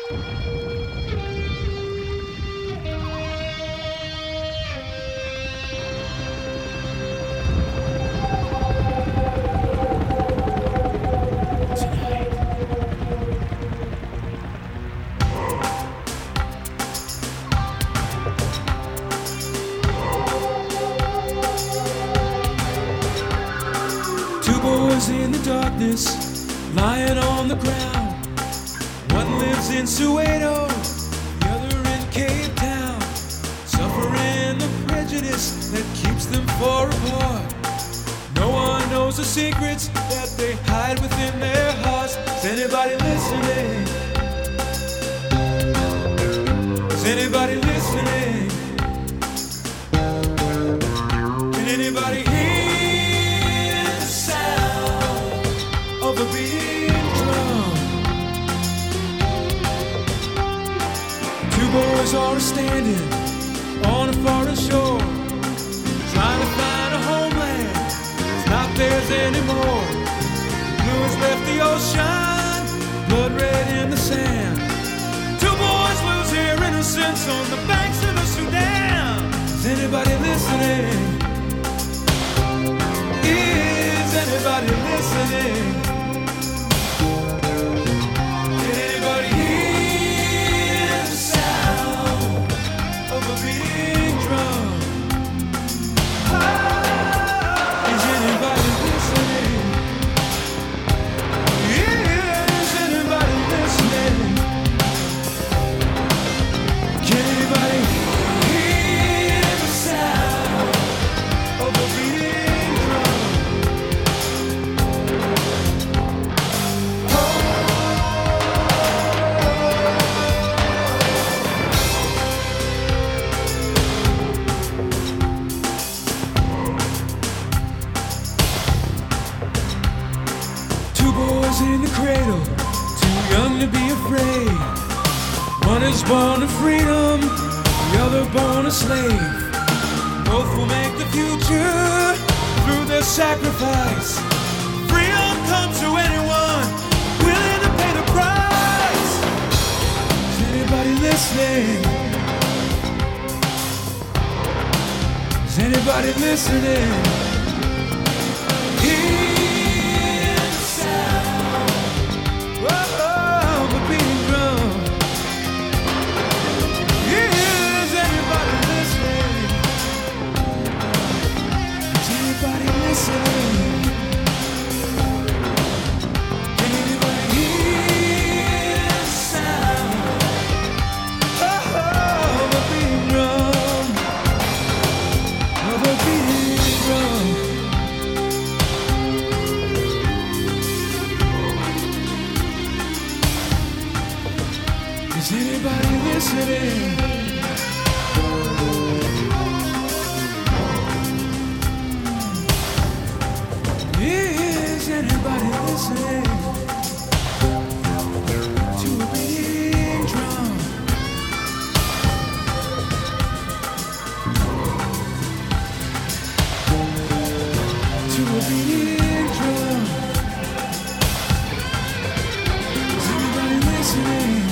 Boys in the darkness, lying on the ground. One lives in Soweto, the other in Cape Town, suffering the prejudice that keeps them far apart. No one knows the secrets that they hide within their hearts. Is anybody listening? Is anybody listening? Can anybody hear the sound of a beating drum? Two boys are standing on a foreign shore, trying to find a homeland that's not theirs anymore. Blue has left the ocean, blood red in the sand. Two boys lose their innocence on the banks of the Sudan. Is anybody listening? Is anybody listening? Can anybody hear the sound of a beating drum? Is anybody listening? Is anybody listening? Can anybody hear the sound of a beating drum? Two boys in the cradle, too young to be afraid. One is born of freedom, the other born a slave. Both will make the future through their sacrifice. Freedom comes to anyone willing to pay the price. Is anybody listening? Is anybody listening? Hear the sound of a beating drum. Is anybody listening? Is anybody listening? Can anybody hear the sound of a beating drum? Of a beating drum. Is anybody listening? Is anybody listening to a beating drum? To a beating drum. Is anybody listening?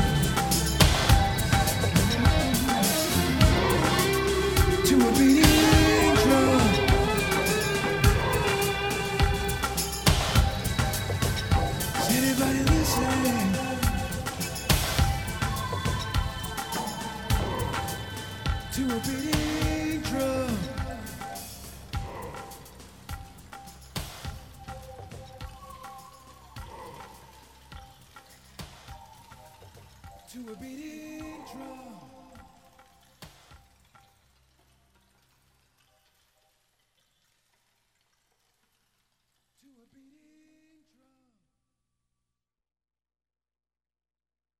To a beating drum. Is anybody listening? To a beating drum. To a beating drum.